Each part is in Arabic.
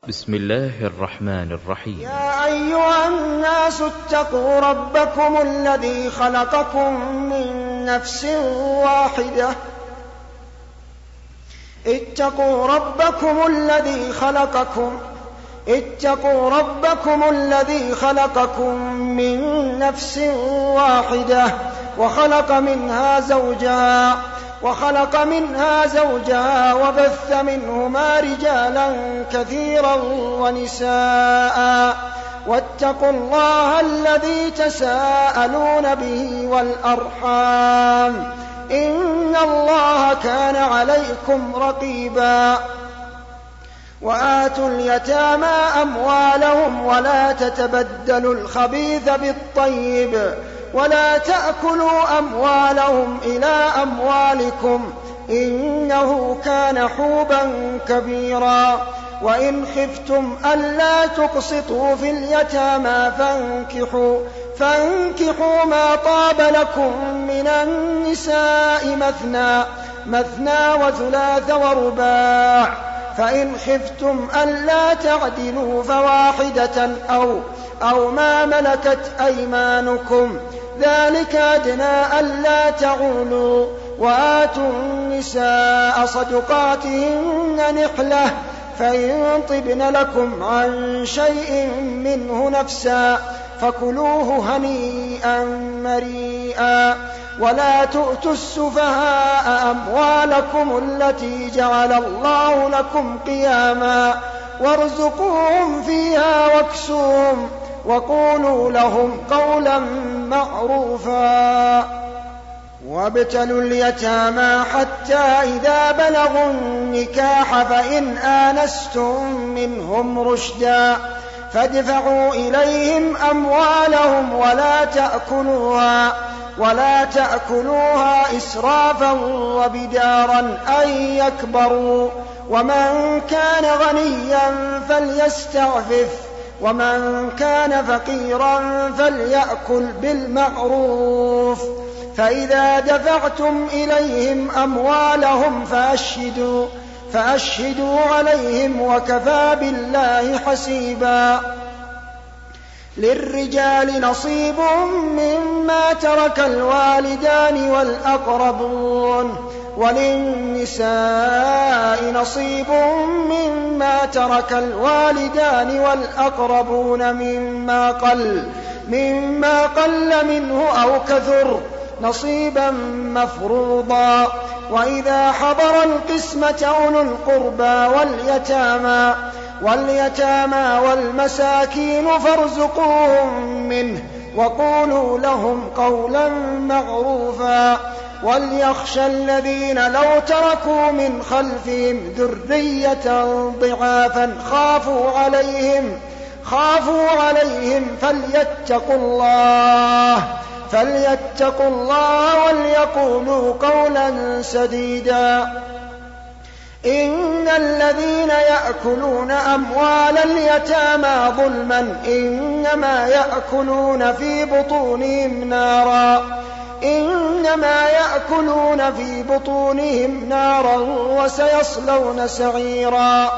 بسم الله الرحمن الرحيم. يا أيها الناس اتقوا ربكم الذي خلقكم من نفس واحدة اتقوا ربكم الذي خلقكم من نفس واحدة وخلق منها زوجها وبث منهما رجالا كثيرا ونساء واتقوا الله الذي تساءلون به والأرحام إن الله كان عليكم رقيبا. وآتوا اليتامى أموالهم ولا تتبدلوا الخبيث بالطيب ولا تأكلوا أموالهم إلى أموالكم إنه كان حوبا كبيرا. وإن خفتم ألا تقسطوا في اليتامى فانكحوا ما طاب لكم من النساء مثنى وثلاث ورباع فإن خفتم ألا تعدلوا فواحدة أو ما ملكت أيمانكم ذلك أدنى ألا تعولوا. وآتوا النساء صدقاتهن نحلة فإن طبن لكم عن شيء منه نفسا فكلوه هنيئا مريئا. ولا تؤتوا السفهاء أموالكم التي جعل الله لكم قياما وارزقوهم فيها واكسوهم وقولوا لهم قولا معروفا. وابتلوا اليتامى حتى إذا بلغوا النكاح فإن آنستم منهم رشدا فادفعوا إليهم أموالهم ولا تأكلوها إسرافا وبدارا أن يكبروا. ومن كان غنيا فليستعفف ومن كان فقيرا فليأكل بالمعروف. فإذا دفعتم إليهم أموالهم فأشهدوا عليهم وكفى بالله حسيبا. للرجال نصيب مما ترك الوالدان والأقربون وللنساء نصيب مما ترك الوالدان والأقربون مما قل منه أو كثر نصيبا مفروضا. وإذا حضر القسمة أولو القربى واليتامى والمساكين فارزقوهم منه وقولوا لهم قولا معروفا. وليخشى الذين لو تركوا من خلفهم ذرية ضعافا خافوا عليهم فليتقوا الله وليقولوا قولا سديدا. إن الذين يأكلون أموال اليتامى ظلما إنما يأكلون في بطونهم نارا وسيصلون سعيرا.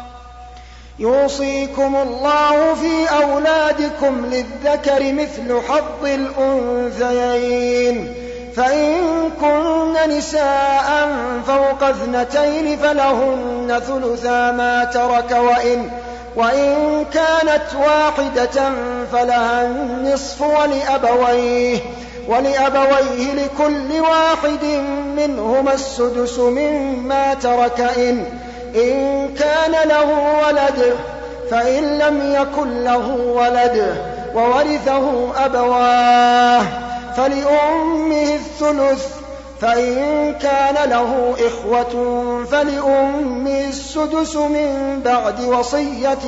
يوصيكم الله في أولادكم للذكر مثل حظ الأنثيين فإن كن نساء فوق 2 فلهن ثلثا ما ترك وإن كانت واحدة فلها النصف ولأبويه لكل واحد منهما السدس مما ترك إن كان له ولد فإن لم يكن له ولد وورثه أبواه فلأمه الثلث فإن كان له إخوة فلأمه السدس من بعد وصية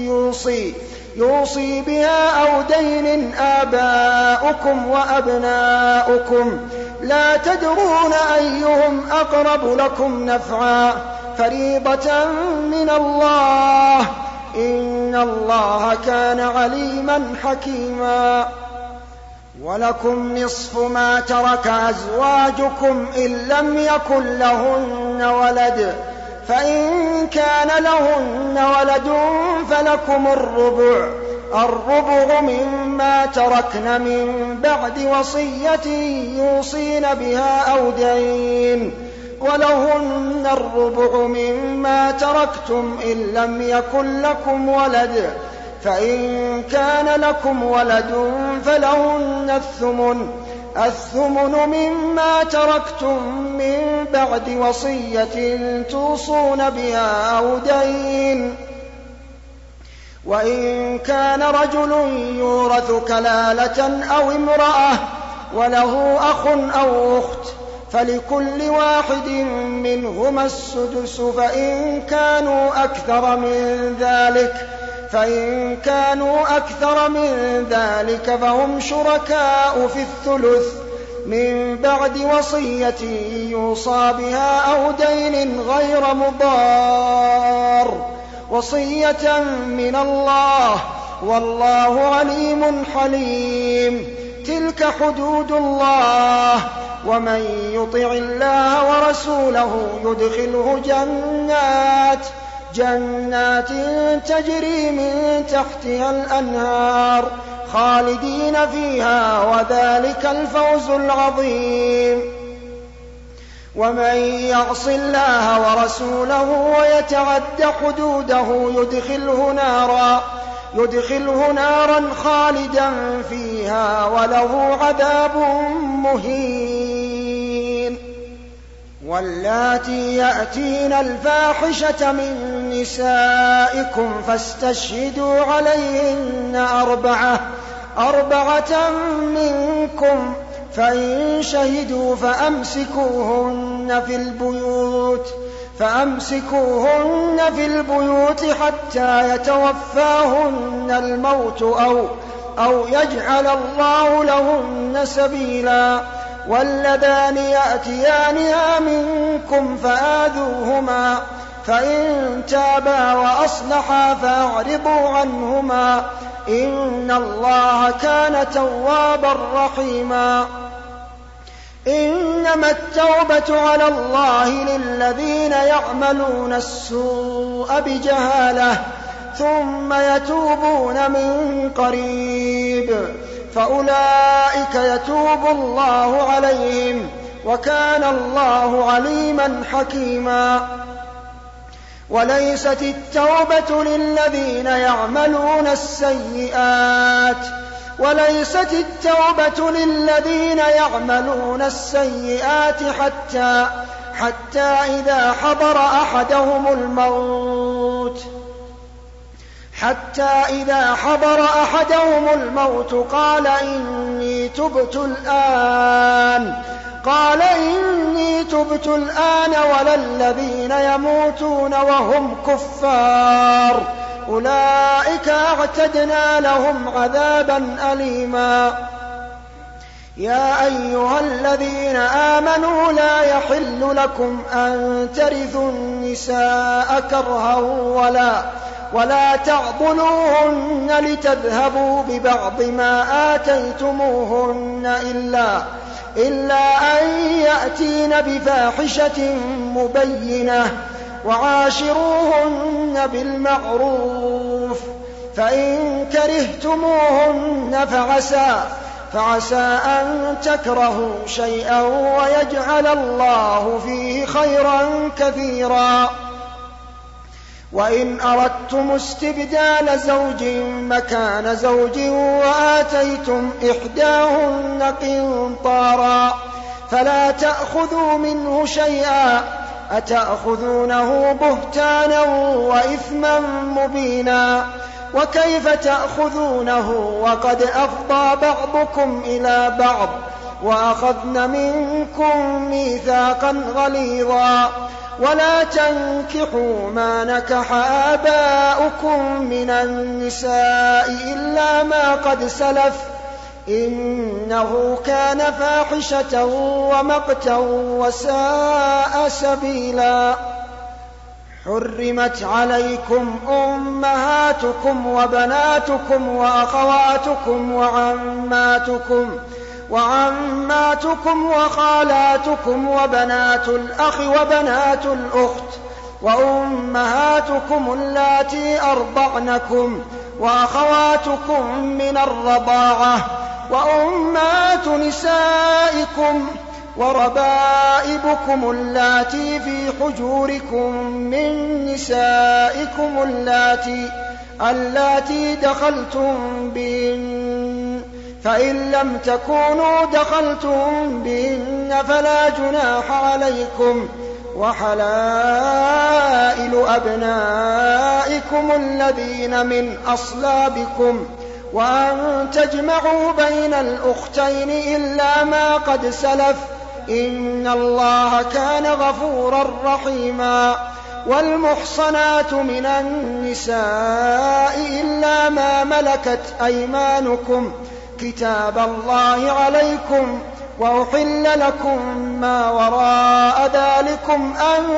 يوصي بها أو دين آباؤكم وأبناؤكم لا تدرون أيهم أقرب لكم نفعا فريضة من الله إن الله كان عليما حكيما. ولكم نصف ما ترك أزواجكم إن لم يكن لهن ولد فإن كان لهن ولد فلكم الربع مما تركن من بعد وصية يوصين بها أو دين، ولهن الربع مما تركتم إن لم يكن لكم ولد، فإن كان لكم ولد فلهن الثمن مما تركتم من بعد وصية توصون بها أو دين. وإن كان رجل يورث كلالة أو امرأة وله أخ أو أخت فلكل واحد منهما السدس، فإن كانوا أكثر من ذلك فهم شركاء في الثلث من بعد وصية يوصى بها أو دين غير مضار، وصية من الله والله عليم حليم. تلك حدود الله، ومن يطع الله ورسوله يدخله جنات تجري من تحتها الأنهار خالدين فيها، وذلك الفوز العظيم. ومن يعص الله ورسوله ويتعد حدوده يدخله نارا خالدا فيها وله عذاب مهين. واللاتي يأتين الفاحشة من نسائكم فاستشهدوا عليهن أربعة منكم، فإن شهدوا فأمسكوهن في البيوت حتى يتوفاهن الموت أو يجعل الله لهن سبيلا. واللذان يأتيانها منكم فآذوهما، فإن تابا وأصلحا فأعرضوا عنهما، إن الله كان توابا رحيما. إنما التوبة على الله للذين يعملون السوء بجهالة ثم يتوبون من قريب، فأولئك يتوب الله عليهم، وكان الله عليما حكيما. وليست التوبة للذين يعملون السيئات حتى إذا حضر أحدهم الموت قال إني تبت الآن ولا الذين يموتون وهم كفار، أولئك أعتدنا لهم عذابا أليما. يا أيها الذين آمنوا لا يحل لكم أن ترثوا النساء كرها ولا تعضلوهن لتذهبوا ببعض ما آتيتموهن إلا أن يأتين بفاحشة مبينة، وعاشروهن بالمعروف، فإن كرهتموهن فعسى أن تكرهوا شيئا ويجعل الله فيه خيرا كثيرا. وإن أردتم استبدال زوج مكان زوج وآتيتم إحداهن قنطارا فلا تأخذوا منه شيئا، أتأخذونه بهتانا وإثما مبينا، وكيف تأخذونه وقد أفضى بعضكم إلى بعض وأخذن منكم ميثاقا غليظا. ولا تنكحوا ما نكح آباؤكم من النساء إلا ما قد سلف، إنه كان فاحشة ومقتا وساء سبيلا. حرمت عليكم أمهاتكم وبناتكم وأخواتكم وعماتكم وخالاتكم وبنات الأخ وبنات الأخت وأمهاتكم اللاتي أرضعنكم وأخواتكم من الرضاعة وأمهات نسائكم وربائبكم اللاتي في حجوركم من نسائكم اللاتي دخلتم بهن، فإن لم تكونوا دخلتم بهن فلا جناح عليكم، وحلائل أبنائكم الذين من أصلابكم، وأن تجمعوا بين الأختين إلا ما قد سلف، إن الله كان غفورا رحيما. والمحصنات من النساء إلا ما ملكت أيمانكم كتاب الله عليكم، وأحل لكم ما وراء ذلكم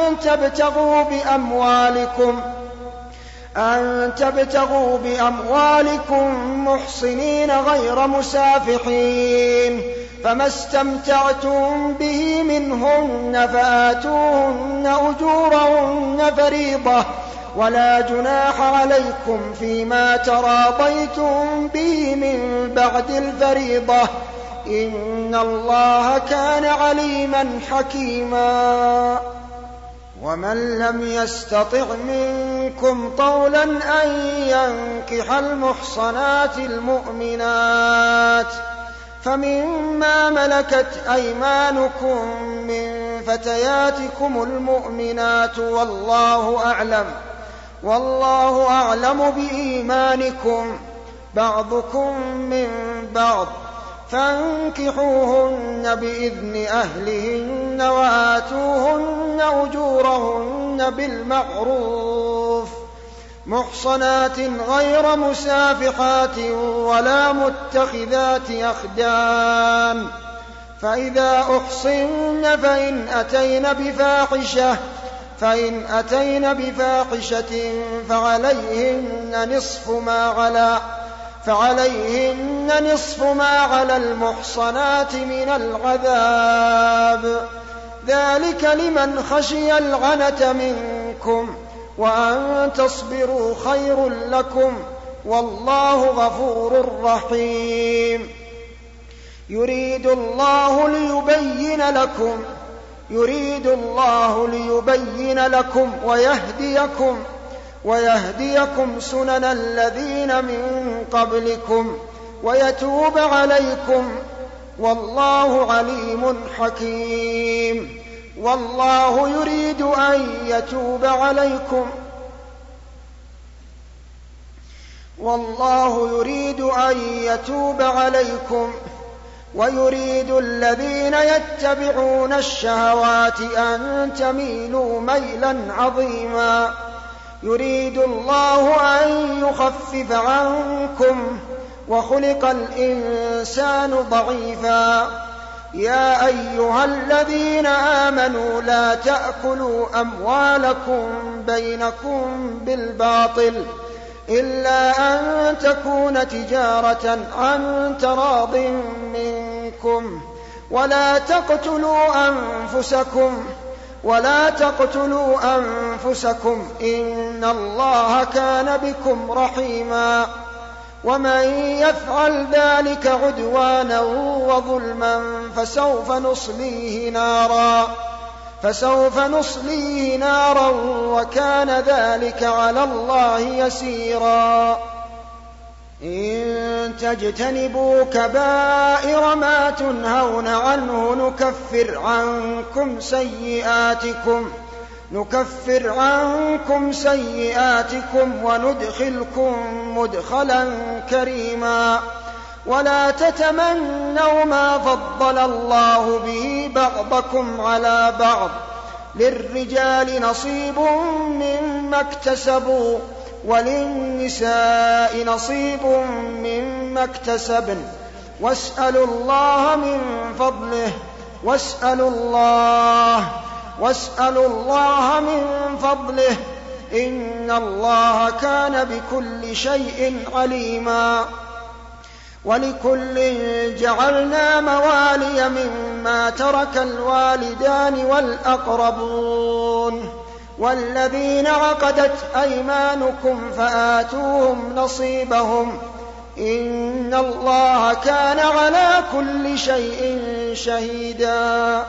أن تبتغوا بأموالكم محصنين غير مسافحين، فما استمتعتم به منهن فآتوهن أجورهن فريضة، ولا جناح عليكم فيما تراضيتم به من بعد الفريضة، إن الله كان عليما حكيما. ومن لم يستطع منكم طولا أن ينكح المحصنات المؤمنات فمما ملكت أيمانكم من فتياتكم المؤمنات، والله أعلم بإيمانكم، بعضكم من بعض، فانكحوهن بإذن أهلهن وآتوهن أجورهن بالمعروف، محصنات غير مسافحات ولا متخذات أخدان، فإذا أحصن فإن أتين بفاحشة فعليهن نصف ما على المحصنات من العذاب، ذلك لمن خشي العنة منكم، وأن تصبروا خير لكم، والله غفور رحيم. يريد الله ليبين لكم ويهديكم سنن الذين من قبلكم ويتوب عليكم، والله عليم حكيم. والله يريد أن يتوب عليكم ويريد الذين يتبعون الشهوات أن تميلوا ميلا عظيما. يريد الله أن يخفف عنكم، وخلق الإنسان ضعيفا. يا أيها الذين آمنوا لا تأكلوا أموالكم بينكم بالباطل إلا أن تكون تجارة عن تراض منكم، ولا تقتلوا أنفسكم إن الله كان بكم رحيما. ومن يفعل ذلك عدوانا وظلما فسوف نصليه نارا وكان ذلك على الله يسيرا. إن تجتنبوا كبائر ما تنهون عنه نكفر عنكم سيئاتكم وندخلكم مدخلا كريما. ولا تتمنوا ما فضل الله به بعضكم على بعض، للرجال نصيب مما اكتسبوا وللنساء نصيب مما اكتسبن، واسألوا الله من فضله إن الله كان بكل شيء عليما. ولكل جعلنا موالي مما ترك الوالدان والأقربون، والذين عقدت أيمانكم فآتوهم نصيبهم إن الله كان على كل شيء شهيدا.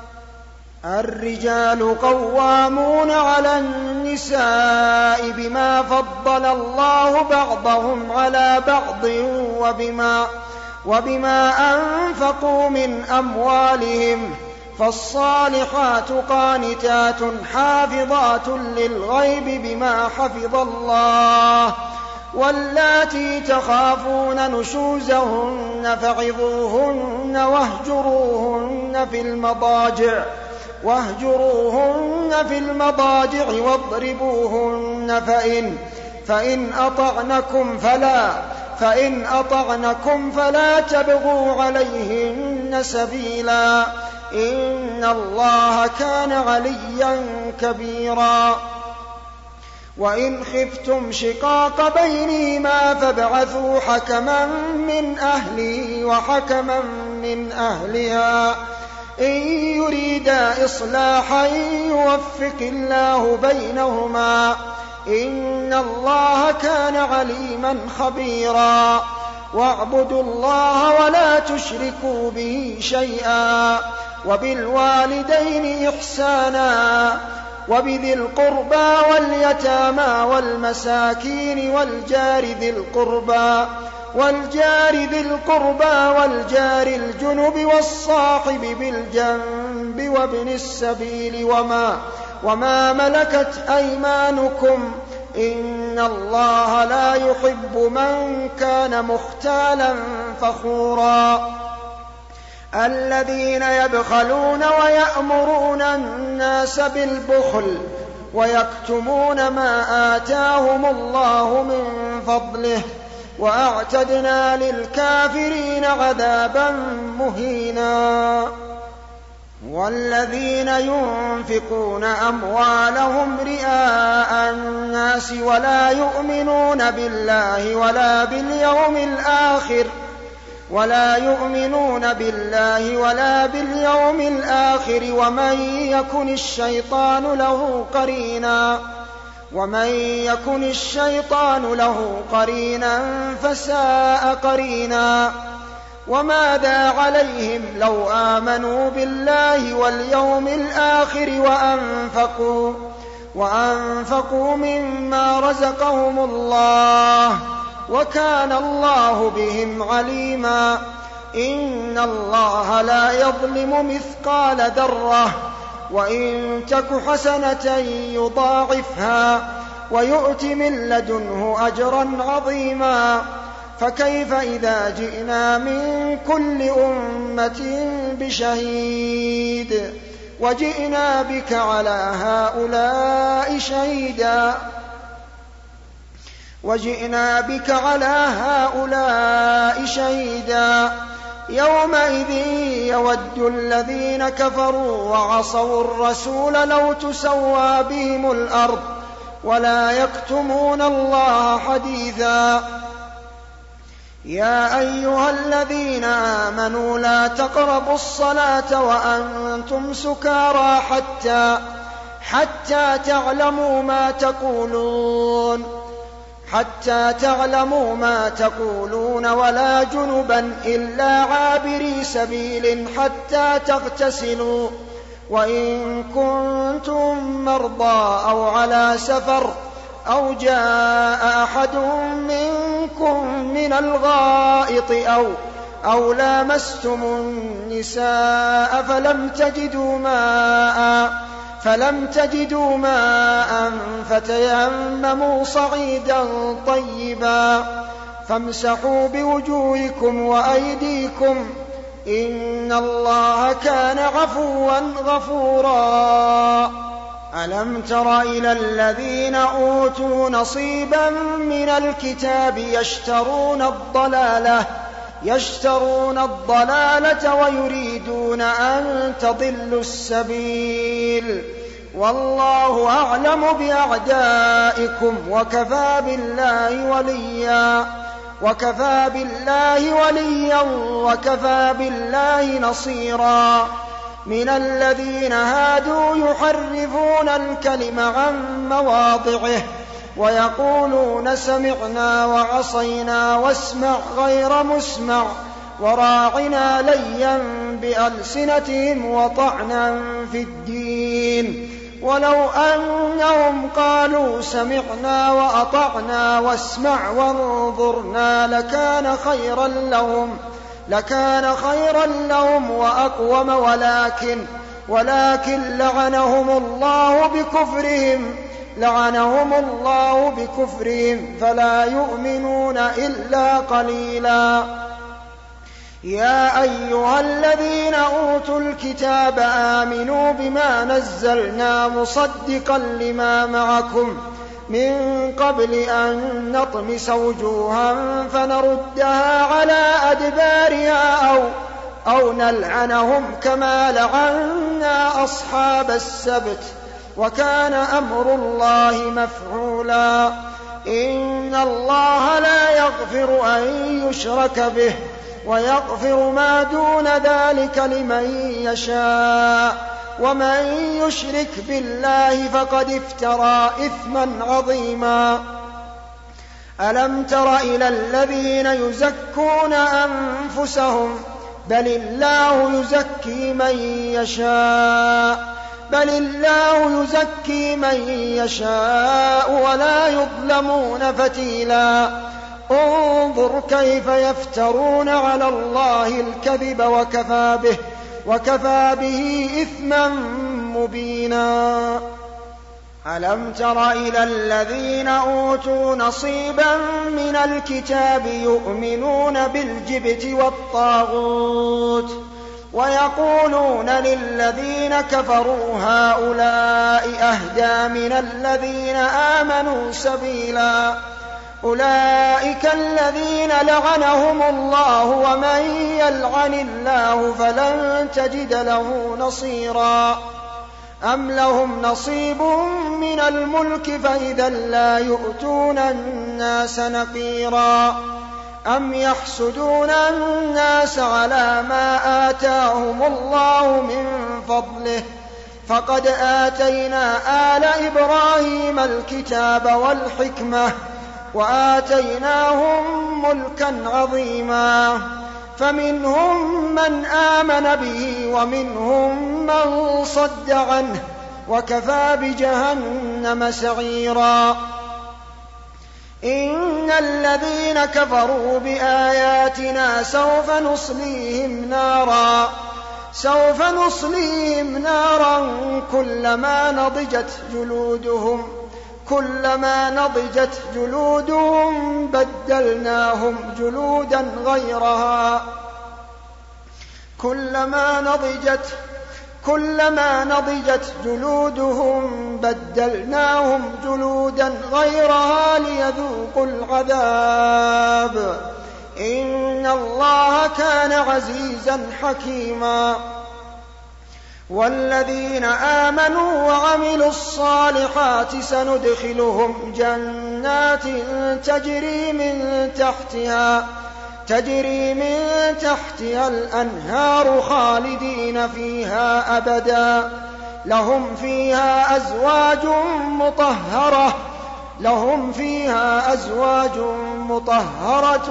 الرجال قوامون على النساء بما فضل الله بعضهم على بعض وبما أنفقوا من أموالهم، فالصالحات قانتات حافظات للغيب بما حفظ الله، واللاتي تخافون نشوزهن فعظوهن واهجروهن في المضاجع واضربوهن، فإن أطعنكم فلا تبغوا عليهن سبيلا، إن الله كان عليا كبيرا. وإن خفتم شقاق بينهما فابعثوا حكما من أهله وحكما من أهلها إن يريدا إصلاحا يوفق الله بينهما، إن الله كان عليما خبيرا. واعبدوا الله ولا تشركوا به شيئا، وبالوالدين إحسانا، وبذي القربى واليتامى والمساكين والجار ذي القربى والجار الجنب والصاحب بالجنب وابن السبيل وما ملكت أيمانكم، إن الله لا يحب من كان مختالا فخورا. الذين يبخلون ويأمرون الناس بالبخل ويكتمون ما آتاهم الله من فضله، وأعتدنا للكافرين عذابا مهينا. والذين ينفقون أموالهم رئاء الناس ولا يؤمنون بالله ولا باليوم الآخر ومن يكن الشيطان له قرينا فساء قرينا. وماذا عليهم لو آمنوا بالله واليوم الآخر وأنفقوا مما رزقهم الله، وكان الله بهم عليما. إن الله لا يظلم مثقال ذرة، وإن تك حسنة يضاعفها ويؤت من لدنه أجرا عظيما. فكيف إذا جئنا من كل أمة بشهيد وجئنا بك على هؤلاء شهيدا. يومئذ يود الذين كفروا وعصوا الرسول لو تسوى بهم الأرض ولا يكتمون الله حديثا. يا أيها الذين آمنوا لا تقربوا الصلاة وأنتم سكارى حتى تعلموا ما تقولون ولا جنبا إلا عابري سبيل حتى تغتسلوا، وإن كنتم مرضى أو على سفر أو جاء أحد منكم من الغائط أو لامستم النساء فلم تجدوا ماء فتيمموا صعيدا طيبا فامسحوا بوجوهكم وأيديكم، إن الله كان عفوا غفورا. ألم تر إلى الذين أوتوا نصيبا من الكتاب يشترون الضلالة ويريدون أن تضلوا السبيل، والله أعلم بأعدائكم وكفى بالله وليا وكفى بالله نصيرا. من الذين هادوا يحرفون الكلم عن مواضعه ويقولون سمعنا وعصينا واسمع غير مسمع وراعنا ليا بألسنتهم وطعنا في الدين ولو أنهم قالوا سمعنا وأطعنا واسمع وانظرنا لكان خيرا لهم وأقوم ولكن لعنهم الله بكفرهم فلا يؤمنون إلا قليلا. يا أيها الذين أوتوا الكتاب آمنوا بما نزلنا مصدقا لما معكم من قبل أن نطمس وجوها فنردها على أدبارها أو نلعنهم كما لعنا أصحاب السبت وكان أمر الله مفعولا. إن الله لا يغفر أن يشرك به ويغفر ما دون ذلك لمن يشاء ومن يشرك بالله فقد افترى إثما عظيما. ألم تر إلى الذين يزكون أنفسهم بل الله يزكي من يشاء ولا يظلمون فتيلا. انظر كيف يفترون على الله الكذب وكفى به إثما مبينا. ألم تر إلى الذين أوتوا نصيبا من الكتاب يؤمنون بالجبت والطاغوت ويقولون للذين كفروا هؤلاء أهدى من الذين آمنوا سبيلا. أولئك الذين لعنهم الله ومن يلعن الله فلن تجد له نصيرا. أم لهم نصيب من الملك فإذا لا يؤتون الناس نقيرا. أم يحسدون الناس على ما آتاهم الله من فضله فقد آتينا آل إبراهيم الكتاب والحكمة وآتيناهم ملكا عظيما فمنهم من آمن به ومنهم من صد عنه وكفى بجهنم سعيرا. إن الذين كفروا بآياتنا سوف نصليهم نارا كلما نضجت جلودهم بدلناهم جلودا غيرها ليذوقوا العذاب. إن الله كان عزيزا حكيما. والذين آمنوا وعملوا الصالحات سندخلهم جنات تجري من تحتها الأنهار خالدين فيها أبدا لهم فيها أزواج مطهرة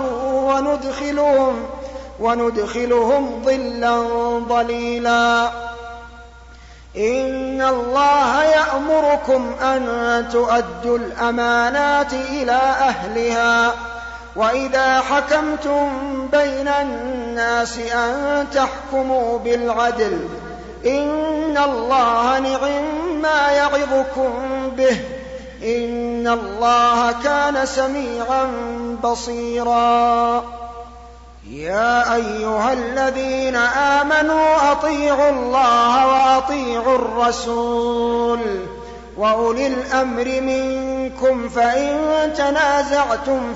وندخلهم ظلا ظليلا. إن الله يأمركم أن تؤدوا الأمانات إلى أهلها وإذا حكمتم بين الناس أن تحكموا بالعدل. إن الله نعم يعظكم به إن الله كان سميعا بصيرا. يا أيها الذين آمنوا أطيعوا الله وأطيعوا الرسول وأولي الأمر منكم فإن تنازعتم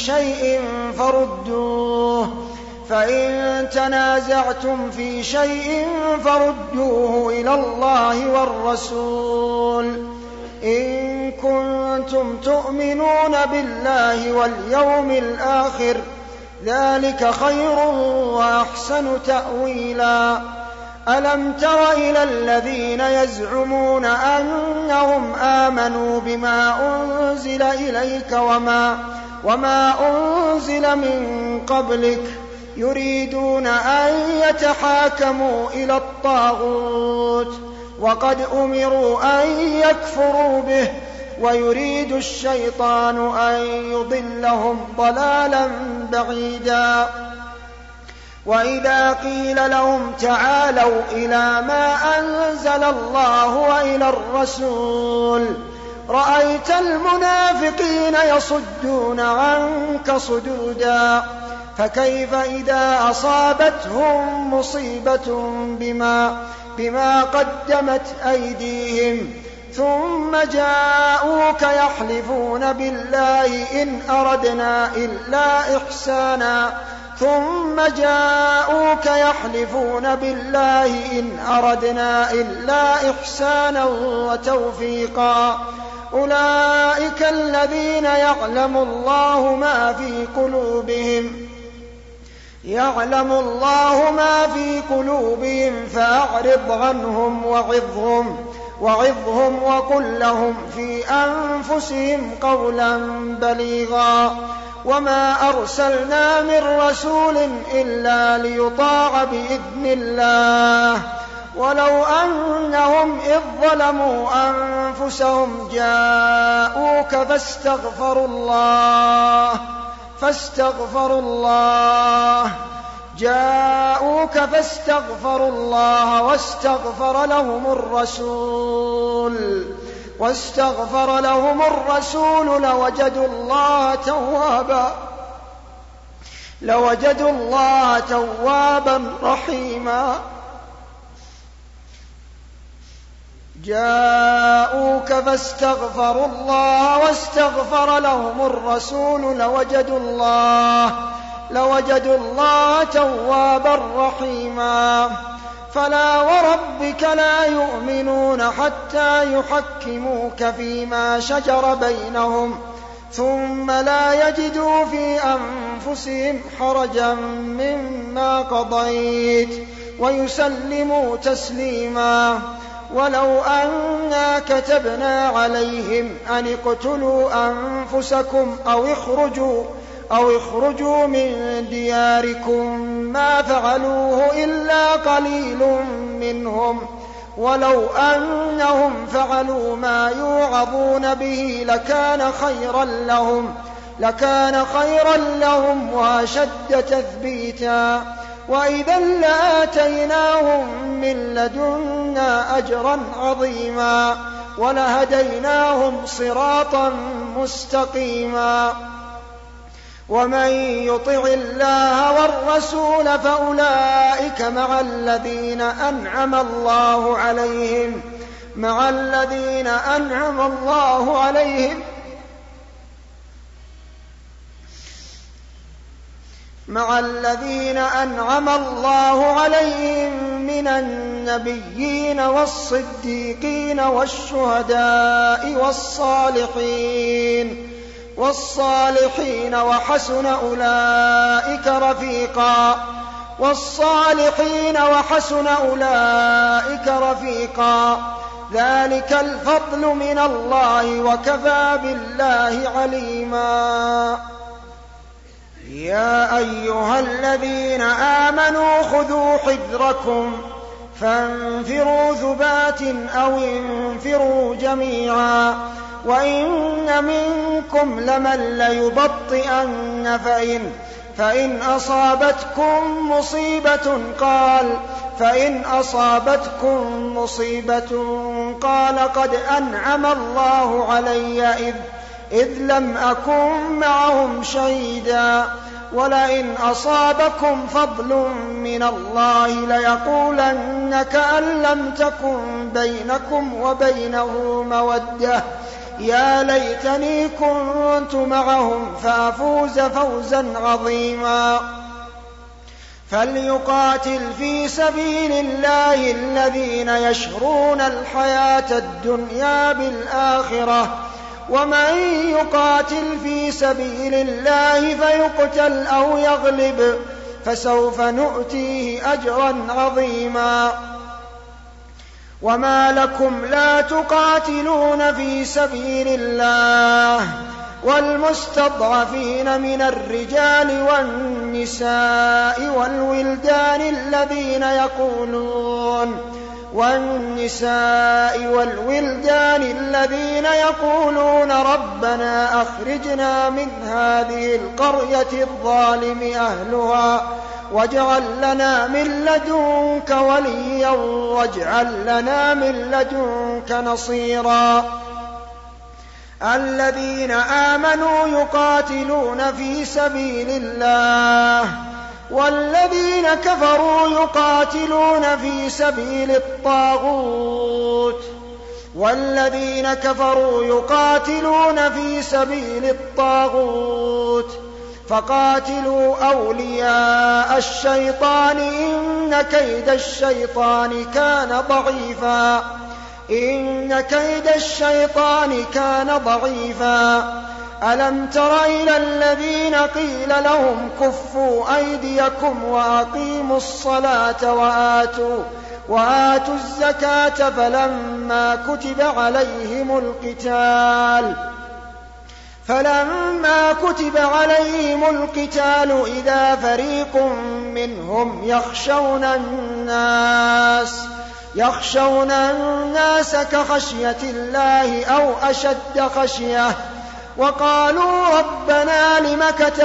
في شيء فردوه إلى الله والرسول إن كنتم تؤمنون بالله واليوم الآخر ذلك خير وأحسن تأويلا. ألم تر إلى الذين يزعمون أنهم آمنوا بما أنزل إليك وما أنزل من قبلك يريدون أن يتحاكموا إلى الطاغوت وقد أمروا أن يكفروا به ويريد الشيطان أن يضلهم ضلالا بعيدا وإذا قيل لهم تعالوا إلى ما أنزل الله وإلى الرسول رأيت المنافقين يصدون عنك صدودا فكيف إذا أصابتهم مصيبة بما قدمت أيديهم ثم جاءوك يحلفون بالله إن أردنا إلا إحسانا وتوفيقا أولئك الذين يعلم الله ما في قلوبهم فأعرض عنهم وعظهم وقل لهم في أنفسهم قولا بليغا وما أرسلنا من رسول إلا ليطاع بإذن الله ولو أنهم إذ ظلموا أنفسهم جاءوك فاستغفروا الله واستغفر لهم الرسول لوجدوا الله توابا رحيما جاءوك فاستغفروا الله واستغفر لهم الرسول لوجدوا الله توابا رحيما فلا وربك لا يؤمنون حتى يحكموك فيما شجر بينهم ثم لا يجدوا في أنفسهم حرجا مما قضيت ويسلموا تسليما ولو أنا كتبنا عليهم أن اقتلوا أنفسكم أو اخرجوا من دياركم ما فعلوه إلا قليل منهم ولو أنهم فعلوا ما يوعظون به لكان خيرا لهم وأشد تثبيتا وإذا لآتيناهم من لدنا أجرا عظيما ولهديناهم صراطا مستقيما ومن يطع الله والرسول فأولئك مع الذين أنعم الله عليهم من النبيين والصديقين والشهداء والصالحين وحسن أولئك رفيقا ذلك الفضل من الله وكفى بالله عليما يا أيها الذين آمنوا خذوا حذركم فانفروا ثبات أو انفروا جميعا وإن منكم لمن ليبطئن فإن أصابتكم مصيبة قال قد أنعم الله علي إذ لم أكن معهم شهيدا ولئن أصابكم فضل من الله ليقولن كأن لم تكن بينكم وبينه مودة يا ليتني كنت معهم فأفوز فوزا عظيما فليقاتل في سبيل الله الذين يشرون الحياة الدنيا بالآخرة ومن يقاتل في سبيل الله فيقتل أو يغلب فسوف نؤتيه أجرا عظيما وما لكم لا تقاتلون في سبيل الله والمستضعفين من الرجال والنساء والولدان الذين يقولون ربنا أخرجنا من هذه القرية الظالم أهلها واجعل لنا من لدنك وليا واجعل لنا من لدنك نصيرا. الذين آمنوا يقاتلون في سبيل الله والذين كفروا يقاتلون في سبيل الطاغوت فقاتلوا أولياء الشيطان إن كيد الشيطان كان ضعيفا. ألم تر إلى الذين قيل لهم كفوا أيديكم وأقيموا الصلاة وآتوا الزكاة فلما كتب عليهم القتال إذا فريق منهم يخشون الناس كخشية الله أو أشد خشية وقالوا ربنا لم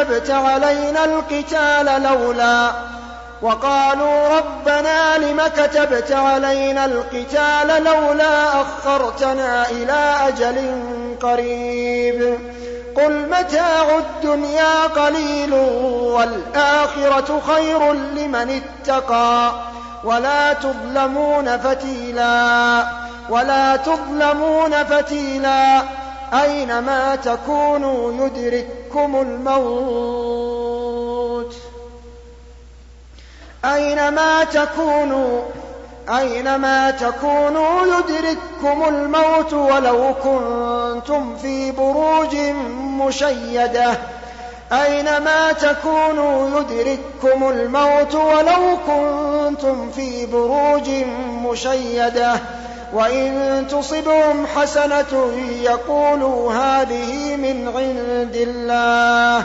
كتبت علينا القتال لولا أخرتنا إلى أجل قريب قل متاع الدنيا قليل والآخرة خير لمن اتقى ولا تظلمون فتيلا أينما تكونوا يدرككم الموت ولو كنتم في بروج مشيدة وإن تصبهم حسنة يقولوا هذه من عند الله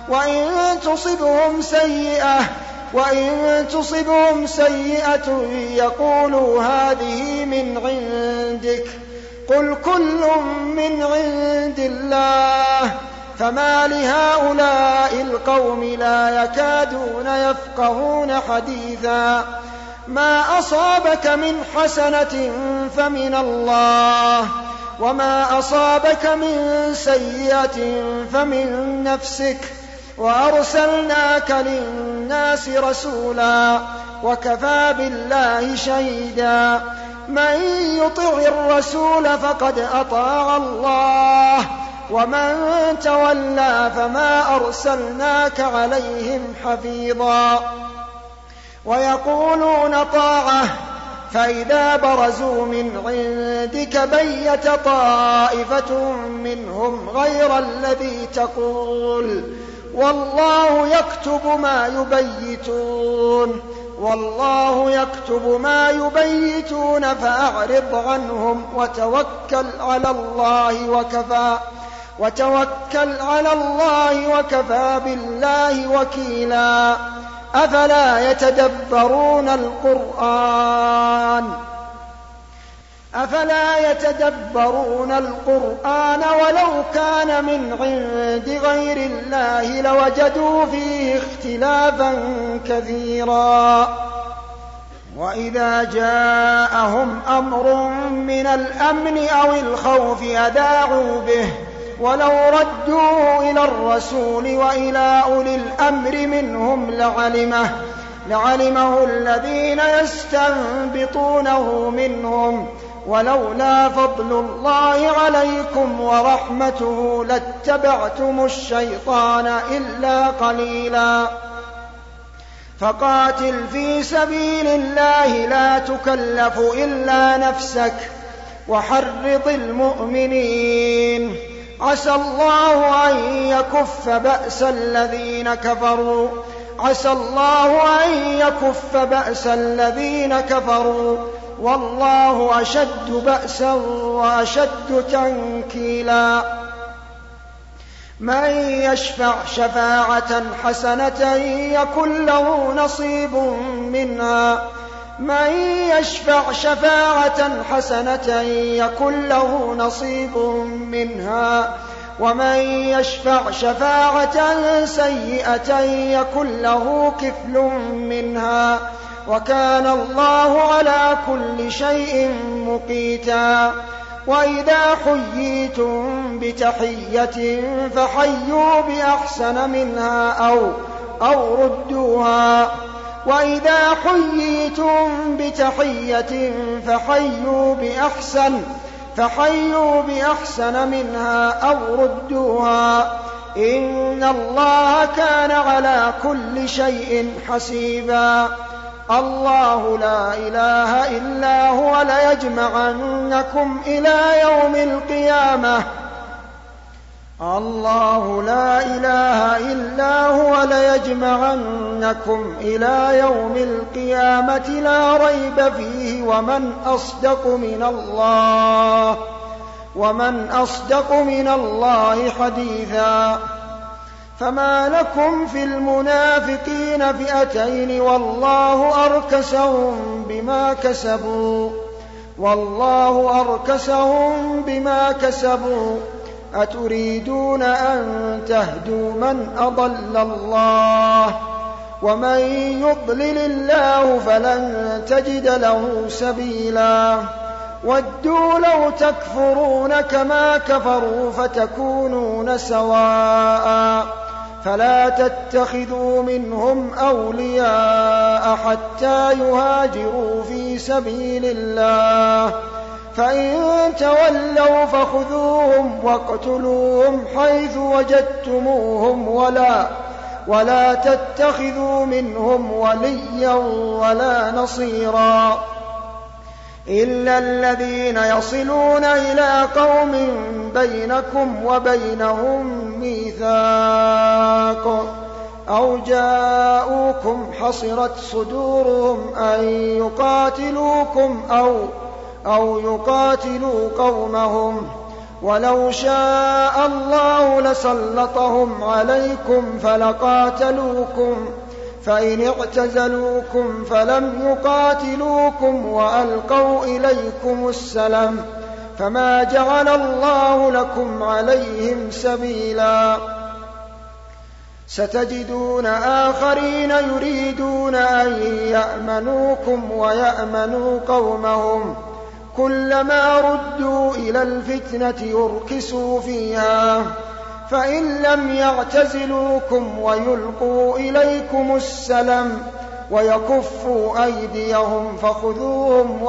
وإن تصبهم سيئة يقولوا هذه من عندك قل كل من عند الله فما لهؤلاء القوم لا يكادون يفقهون حديثا. ما أصابك من حسنة فمن الله وما أصابك من سيئة فمن نفسك وأرسلناك للناس رسولا وكفى بالله شهيدا. من يطع الرسول فقد أطاع الله ومن تولى فما أرسلناك عليهم حفيظا. ويقولون طاعة فإذا برزوا من عندك بيت طائفة منهم غير الذي تقول والله يكتب ما يبيتون فأعرض عنهم وتوكل على الله وكفى بالله وكيلا. أفلا يتدبرون القرآن ولو كان من عند غير الله لوجدوا فيه اختلافا كثيرا. وإذا جاءهم أمر من الأمن أو الخوف أذاعوا به ولو ردوه إلى الرسول وإلى أولي الأمر منهم لعلمه الذين يستنبطونه منهم ولولا فضل الله عليكم ورحمته لاتبعتم الشيطان إلا قليلا. فقاتل في سبيل الله لا تكلف إلا نفسك وحرض المؤمنين عسى الله أن يكف بأس الذين كفروا والله أشد بأسا وأشد تنكيلا. من يشفع شفاعة حسنة يكن له نصيب منها من يشفع شفاعة حسنة يكن له نصيب منها ومن يشفع شفاعة سيئة يكن له كفل منها وكان الله على كل شيء مقيتا. وإذا حييتم بتحية فحيوا بأحسن منها أو ردوها وإذا حييتم بتحية فحيوا بأحسن منها أو ردوها إن الله كان على كل شيء حسيبا. الله لا إله إلا هو ليجمعنكم إلى يوم القيامة الله لا إله إلا هو ليجمعنكم إلى يوم القيامة لا ريب فيه ومن أصدق من الله حديثا. فما لكم في المنافقين فئتين والله أركسهم بما كسبوا أتريدون أن تهدوا من أضل الله ومن يضلل الله فلن تجد له سبيلا. ودوا لو تكفرون كما كفروا فتكونون سواء فلا تتخذوا منهم أولياء حتى يهاجروا في سبيل الله فإن تولوا فخذوهم واقتلوهم حيث وجدتموهم ولا تتخذوا منهم وليا ولا نصيرا إلا الذين يصلون إلى قوم بينكم وبينهم ميثاق أو جاءوكم حصرت صدورهم أن يقاتلوكم أو يقاتلوا قومهم ولو شاء الله لسلطهم عليكم فلقاتلوكم فإن اعتزلوكم فلم يقاتلوكم وألقوا إليكم السلام فما جعل الله لكم عليهم سبيلا. ستجدون آخرين يريدون أن يأمنوكم ويأمنوا قومهم كلما ردوا إلى الفتنة يركسوا فيها فإن لم يعتزلوكم ويلقوا إليكم السلام ويكفوا أيديهم فخذوهم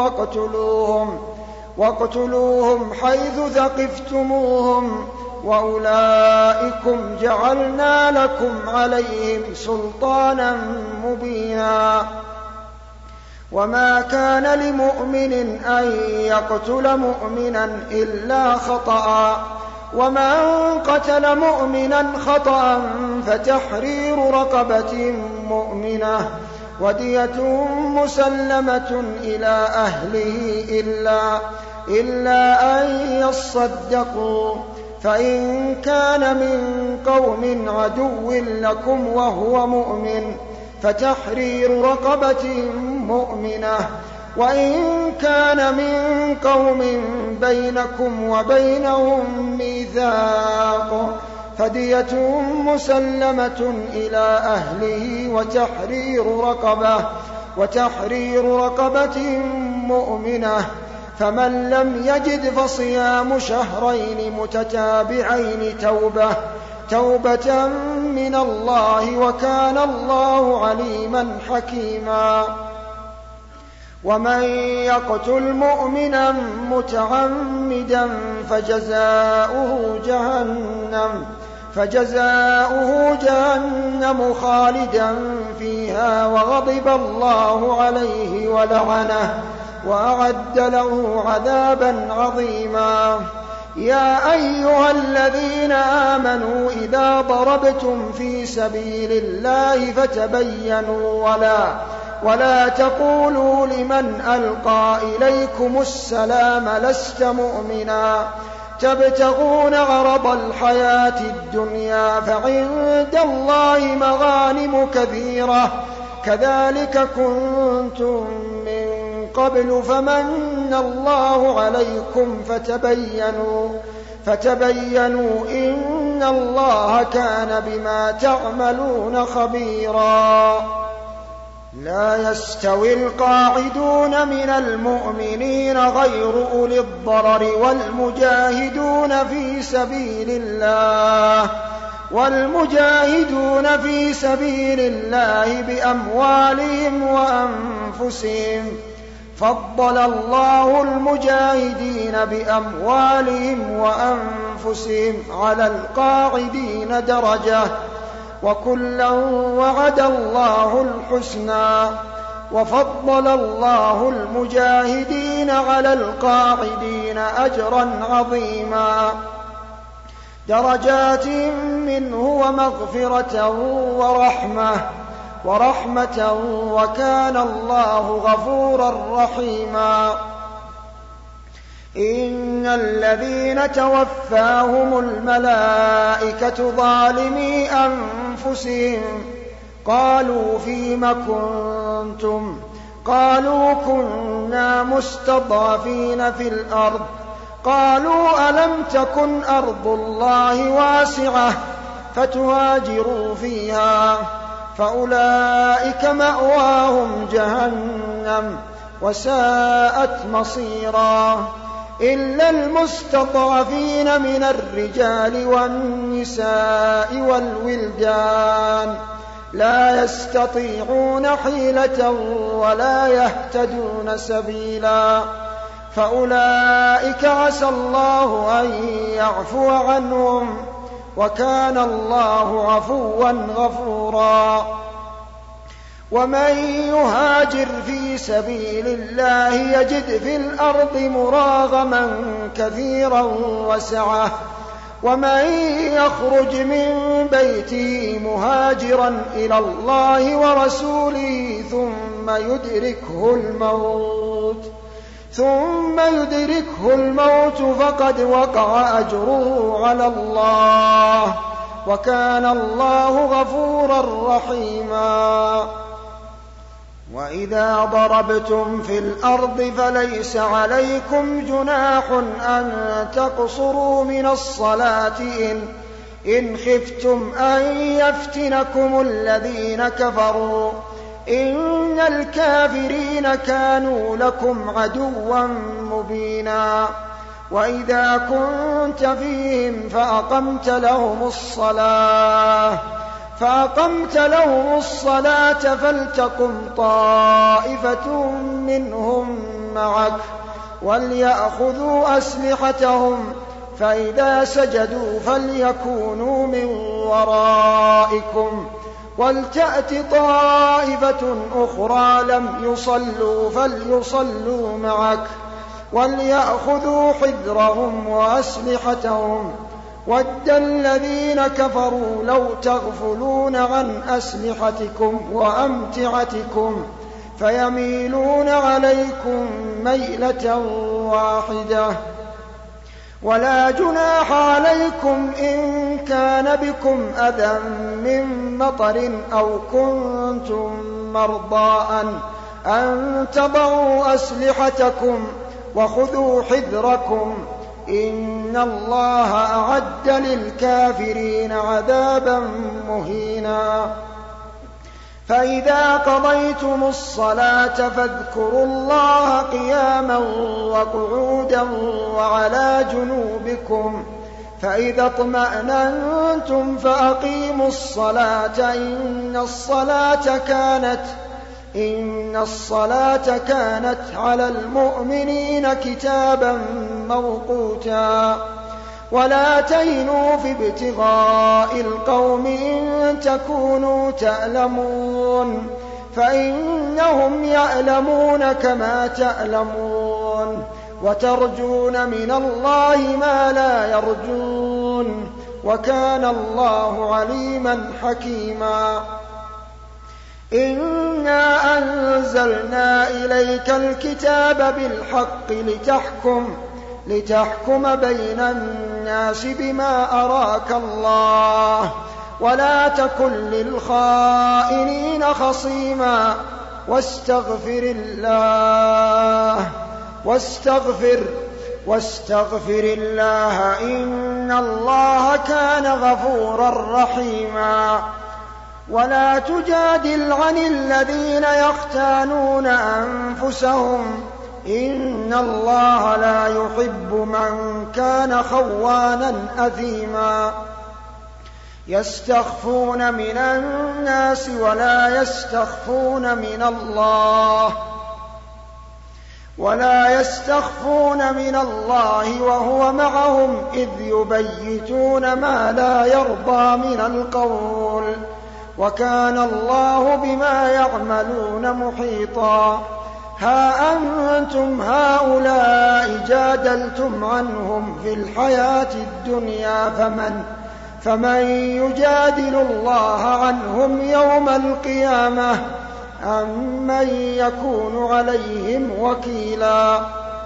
واقتلوهم حيث ثقفتموهم وأولئكم جعلنا لكم عليهم سلطانا مبينا. وما كان لمؤمن أن يقتل مؤمنا إلا خطأ ومن قتل مؤمنا خطأ فتحرير رقبة مؤمنة ودية مسلمة إلى أهله إلا أن يصدقوا فإن كان من قوم عدو لكم وهو مؤمن فتحرير رقبة مؤمنة وإن كان من قوم بينكم وبينهم ميثاق فدية مسلمة إلى أهله وتحرير رقبة مؤمنة فمن لم يجد فصيام شهرين متتابعين توبة من الله وكان الله عليما حكيما. ومن يقتل مؤمنا متعمدا فجزاؤه جهنم خالدا فيها وغضب الله عليه ولعنه وأعد له عذابا عظيما. يا أيها الذين آمنوا إذا ضربتم في سبيل الله فتبينوا ولا تقولوا لمن ألقى إليكم السلام لست مؤمنا تبتغون عرض الحياة الدنيا فعند الله مغانم كثيرة كذلك كنتم من قبل فمن الله عليكم فتبينوا إن الله كان بما تعملون خبيرا. لا يستوي القاعدون من المؤمنين غير أولي الضرر والمجاهدون في سبيل الله بأموالهم وأنفسهم فضل الله المجاهدين بأموالهم وأنفسهم على القاعدين درجة وكلا وعد الله الحسنى وفضل الله المجاهدين على القاعدين أجرا عظيما درجات منه ومغفرة ورحمة وكان الله غفورا رحيما. إن الذين توفاهم الملائكة ظالمي أنفسهم قالوا فيم كنتم قالوا كنا مستضعفين في الأرض قالوا ألم تكن أرض الله واسعة فتهاجروا فيها فأولئك مأواهم جهنم وساءت مصيرا إلا المستضعفين من الرجال والنساء والولدان لا يستطيعون حيلة ولا يهتدون سبيلا فأولئك عسى الله أن يعفو عنهم وكان الله عفوا غفورا. ومن يهاجر في سبيل الله يجد في الأرض مراغما كثيرا وسعة ومن يخرج من بيته مهاجرا إلى الله ورسوله ثم يدركه الموت فقد وقع أجره على الله وكان الله غفورا رحيما. وإذا ضربتم في الأرض فليس عليكم جناح أن تقصروا من الصلاة إن خفتم أن يفتنكم الذين كفروا إن الكافرين كانوا لكم عدوا مبينا. وإذا كنت فيهم فأقمت لهم الصلاة فلتقم طائفة منهم معك وليأخذوا أسلحتهم فإذا سجدوا فليكونوا من ورائكم ولتأت طائفة أخرى لم يصلوا فليصلوا معك وليأخذوا حذرهم وأسلحتهم ود الذين كفروا لو تغفلون عن أسلحتكم وأمتعتكم فيميلون عليكم ميلة واحدة. ولا جناح عليكم إن كان بكم أذى من مطر أو كنتم مرضى أن تضعوا أسلحتكم وخذوا حذركم إن الله أعد للكافرين عذابا مهينا. فإذا قضيتم الصلاة فاذكروا الله قياما وقعودا وعلى جنوبكم فإذا اطمأننتم فأقيموا الصلاة إن الصلاة كانت على المؤمنين كتابا موقوتا. ولا تهنوا في ابتغاء القوم إن تكونوا تألمون فإنهم يألمون كما تألمون وترجون من الله ما لا يرجون وكان الله عليما حكيما. إنا أنزلنا إليك الكتاب بالحق لتحكم بين الناس بما أراك الله ولا تكن للخائنين خصيما واستغفر الله إن الله كان غفورا رحيما. ولا تجادل عن الذين يختانون أنفسهم إن الله لا يحب من كان خوانا أثيما. يستخفون من الناس ولا يستخفون من الله وهو معهم إذ يبيتون ما لا يرضى من القول وكان الله بما يعملون محيطا. ها أنتم هؤلاء جادلتم عنهم في الحياة الدنيا فمن يجادل الله عنهم يوم القيامة أم من يكون عليهم وكيلا.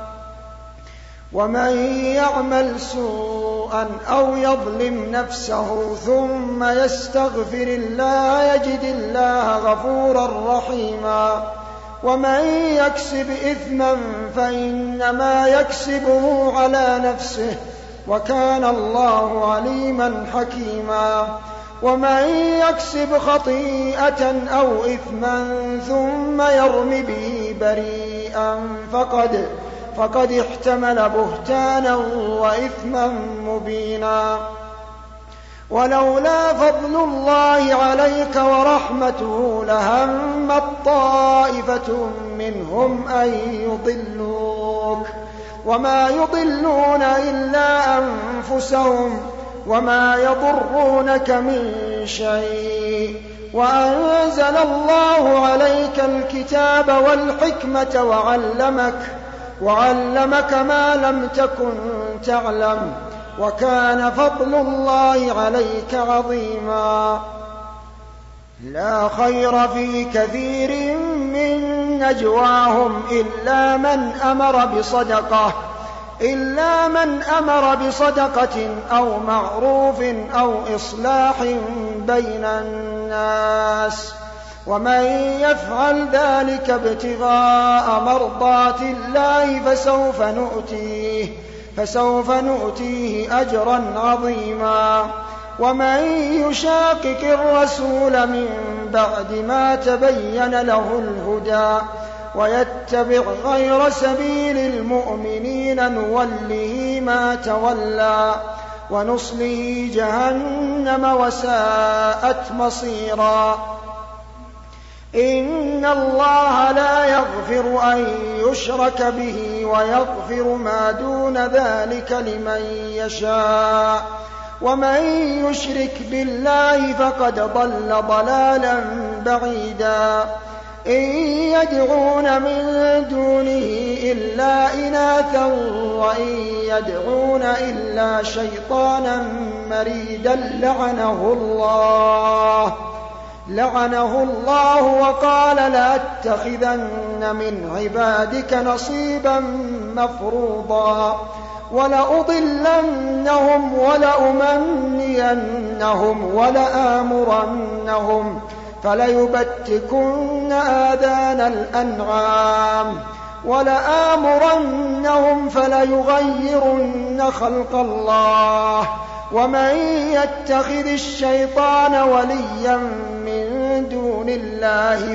ومن يعمل سوءا أو يظلم نفسه ثم يستغفر الله يجد الله غفورا رحيما. ومن يكسب إثما فإنما يكسبه على نفسه وكان الله عليما حكيما. ومن يكسب خطيئة أو إثما ثم يرم به بريئا فقد احتمل بهتانا وإثما مبينا. ولولا فضل الله عليك ورحمته لهمت طائفة منهم أن يضلوك وما يضلون إلا أنفسهم وما يضرونك من شيء. وأنزل الله عليك الكتاب والحكمة وعلمك ما لم تكن تعلم وكان فضل الله عليك عظيما. لا خير في كثير من نجواهم إلا من أمر بصدقة أو معروف أو إصلاح بين الناس ومن يفعل ذلك ابتغاء مرضات الله فسوف نؤتيه أجرا عظيما. ومن يشاقق الرسول من بعد ما تبين له الهدى ويتبع غير سبيل المؤمنين نوله ما تولى ونصله جهنم وساءت مصيرا. إن الله لا يغفر أن يشرك به ويغفر ما دون ذلك لمن يشاء ومن يشرك بالله فقد ضل ضلالا بعيدا. إن يدعون من دونه إلا إناثا وإن يدعون إلا شيطانا مريدا لعنه الله وقال لأتخذن من عبادك نصيبا مفروضا ولأضلنهم ولأمنينهم ولآمرنهم فليبتكن آذان الأنعام ولآمرنهم فليغيرن خلق الله. ومن يتخذ الشيطان وليا من دون الله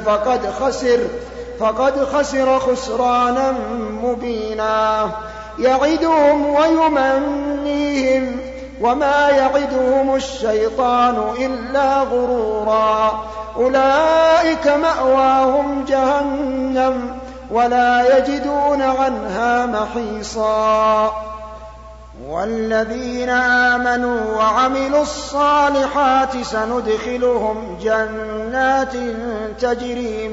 فقد خسر خسرانا مبينا. يعدهم ويمنيهم وما يعدهم الشيطان إلا غرورا. أولئك مأواهم جهنم ولا يجدون عنها محيصا. والذين آمنوا وعملوا الصالحات سندخلهم جنات تجري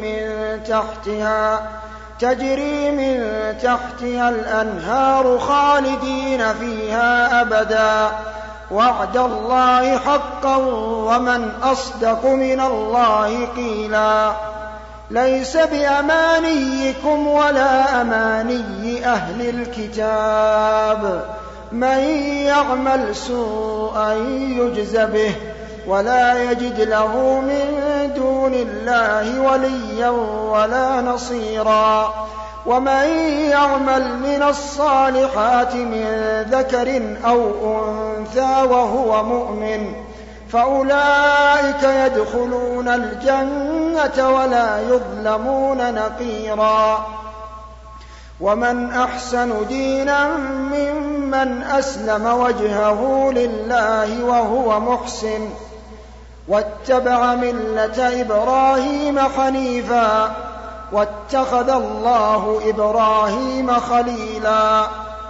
من تحتها الأنهار خالدين فيها أبدا وعد الله حقا ومن أصدق من الله قيلا ليس بأمانيكم ولا أماني أهل الكتاب من يعمل سوءا يجز به ولا يجد له من دون الله وليا ولا نصيرا ومن يعمل من الصالحات من ذكر أو أنثى وهو مؤمن فأولئك يدخلون الجنة ولا يظلمون نقيرا ومن أحسن دينا ممن أسلم وجهه لله وهو محسن واتبع ملة إبراهيم حنيفا واتخذ الله إبراهيم خليلا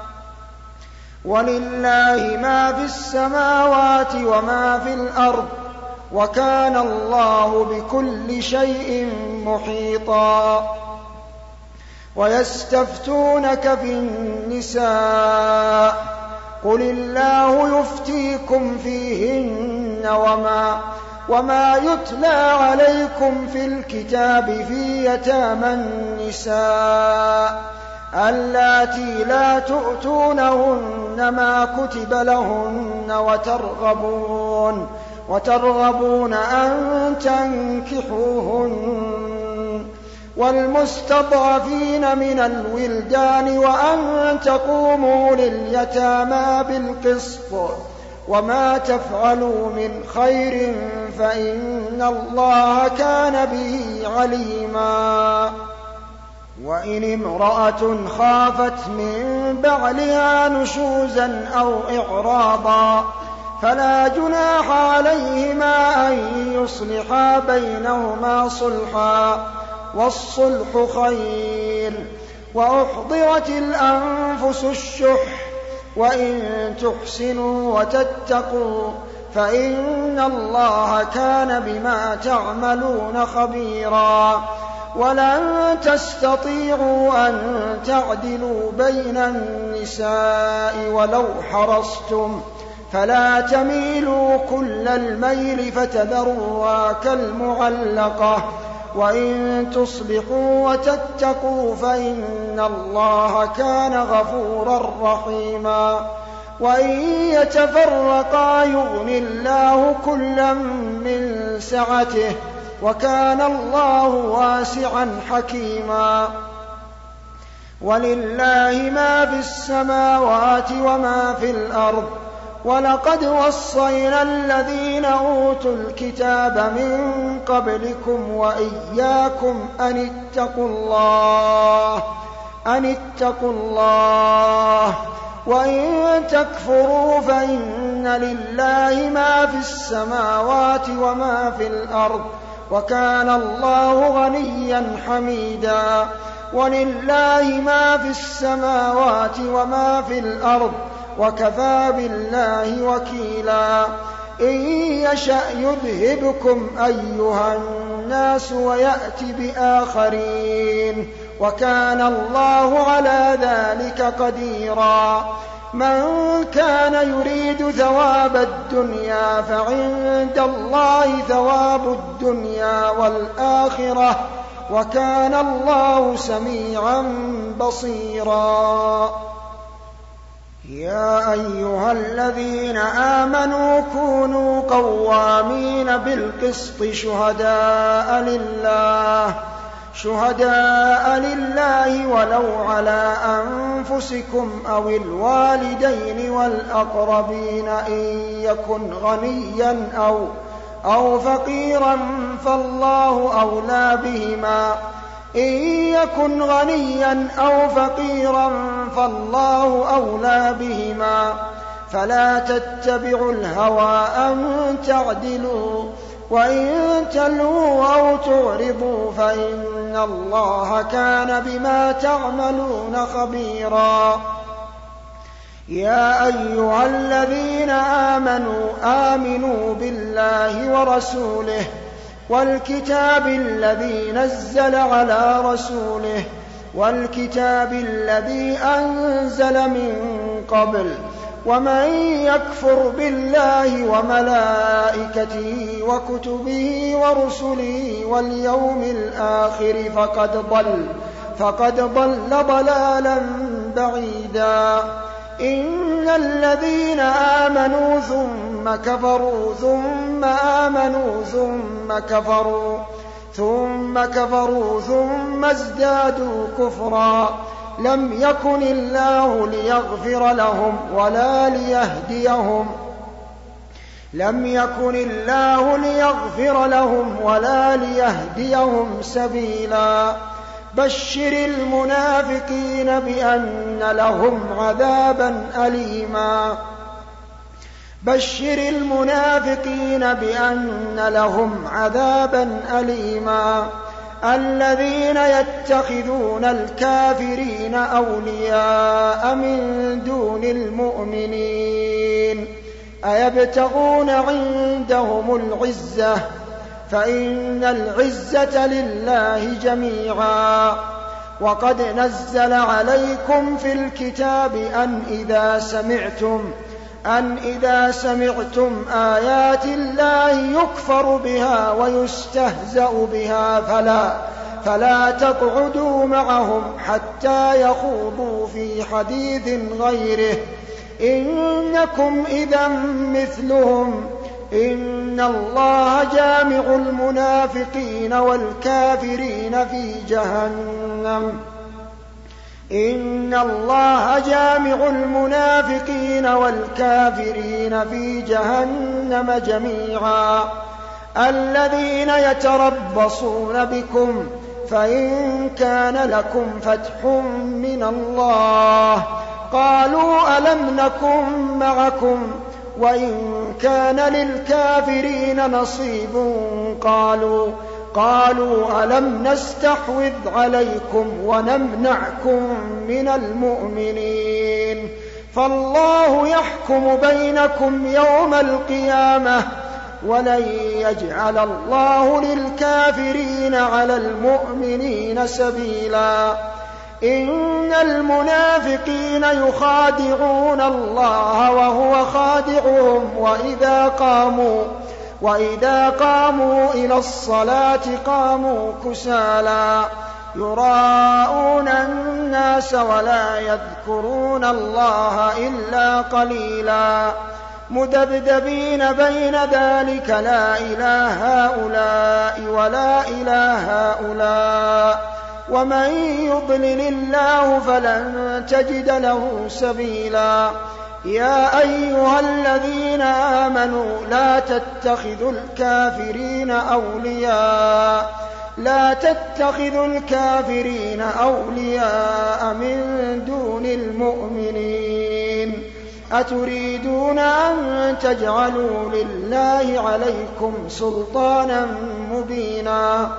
ولله ما في السماوات وما في الأرض وكان الله بكل شيء محيطا ويستفتونك في النساء قل الله يفتيكم فيهن وما يتلى عليكم في الكتاب في يتامى النساء اللاتي لا تؤتونهن ما كتب لهن وترغبون أن تنكحوهن والمستضعفين من الولدان وأن تقوموا لليتامى بالقسط وما تفعلوا من خير فإن الله كان به عليما وإن امرأة خافت من بعلها نشوزا أو إعراضا فلا جناح عليهما أن يصلحا بينهما صلحا والصلح خير وأحضرت الأنفس الشح وإن تحسنوا وتتقوا فإن الله كان بما تعملون خبيرا ولن تستطيعوا أن تعدلوا بين النساء ولو حرصتم فلا تميلوا كل الميل فتذروها كالمعلقة وإن تصلحوا وتتقوا فإن الله كان غفورا رحيما وإن يتفرقا يغني الله كلا من سعته وكان الله واسعا حكيما ولله ما في السماوات وما في الأرض ولقد وصينا الذين أوتوا الكتاب من قبلكم وإياكم أن اتقوا الله وإن تكفروا فإن لله ما في السماوات وما في الأرض وكان الله غنيا حميدا ولله ما في السماوات وما في الأرض وكفى بالله وكيلا إن يشأ يذهبكم أيها الناس ويأت بآخرين وكان الله على ذلك قديرا من كان يريد ثواب الدنيا فعند الله ثواب الدنيا والآخرة وكان الله سميعا بصيرا يا أيها الذين آمنوا كونوا قوامين بالقسط شهداء لله ولو على أنفسكم أو الوالدين والأقربين إن يكن غنيا أو فقيرا فالله أولى بهما إن يكن غنيا أو فقيرا فالله أولى بهما فلا تتبعوا الهوى أن تعدلوا وإن تلووا أو تعرضوا فإن الله كان بما تعملون خبيرا يا أيها الذين آمنوا بالله ورسوله والكتاب الذي نزل على رسوله والكتاب الذي أنزل من قبل ومن يكفر بالله وملائكته وكتبه ورسله واليوم الآخر فقد ضل ضلالا بعيدا. إن الذين آمنوا ثم كفروا ثم آمنوا ثم كفروا ثم ازدادوا كفرا لم يكن الله ليغفر لهم ولا ليهديهم سبيلا. بشر المنافقين بأن لهم عذابا أليما. الذين يتخذون الكافرين أولياء من دون المؤمنين أيبتغون عندهم العزة فإن العزة لله جميعا. وقد نزل عليكم في الكتاب أن إذا سمعتم آيات الله يكفر بها ويستهزأ بها فلا تقعدوا معهم حتى يخوضوا في حديث غيره إنكم إذا مثلهم. إن الله جامع المنافقين والكافرين في جهنم جميعا. الذين يتربصون بكم فإن كان لكم فتح من الله قالوا ألم نكن معكم وإن كان للكافرين نصيب قالوا ألم نستحوذ عليكم ونمنعكم من المؤمنين فالله يحكم بينكم يوم القيامة ولن يجعل الله للكافرين على المؤمنين سبيلا. إن المنافقين يخادعون الله وهو خادعهم وإذا قاموا إلى الصلاة قاموا كسالى يراءون الناس ولا يذكرون الله إلا قليلا. مذبذبين بين ذلك لا إله هؤلاء ولا إله هؤلاء ومن يضلل الله فلن تجد له سبيلا. يا أيها الذين آمنوا لا تتخذوا الكافرين أولياء من دون المؤمنين أتريدون أن تجعلوا لله عليكم سلطانا مبينا.